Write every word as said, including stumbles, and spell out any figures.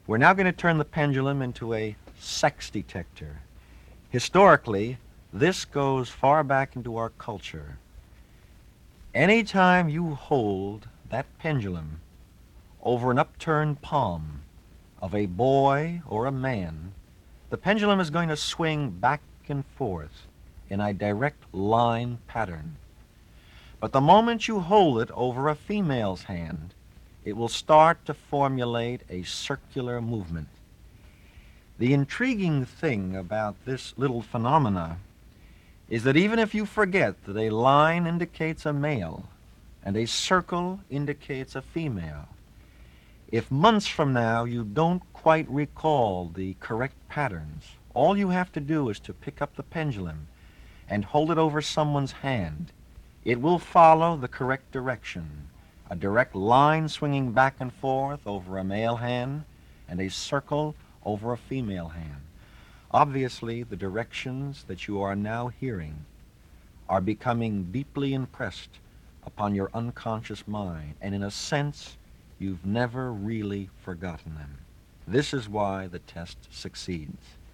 We're now going to turn the pendulum into a sex detector. Historically, this goes far back into our culture. Anytime you hold that pendulum over an upturned palm of a boy or a man, the pendulum is going to swing back and forth in a direct line pattern. But the moment you hold it over a female's hand, it will start to formulate a circular movement. The intriguing thing about this little phenomena is that even if you forget that a line indicates a male and a circle indicates a female, if months from now you don't quite recall the correct patterns, all you have to do is to pick up the pendulum and hold it over someone's hand. It will follow the correct direction, a direct line swinging back and forth over a male hand and a circle over a female hand. Obviously, the directions that you are now hearing are becoming deeply impressed upon your unconscious mind, and in a sense, you've never really forgotten them. This is why the test succeeds.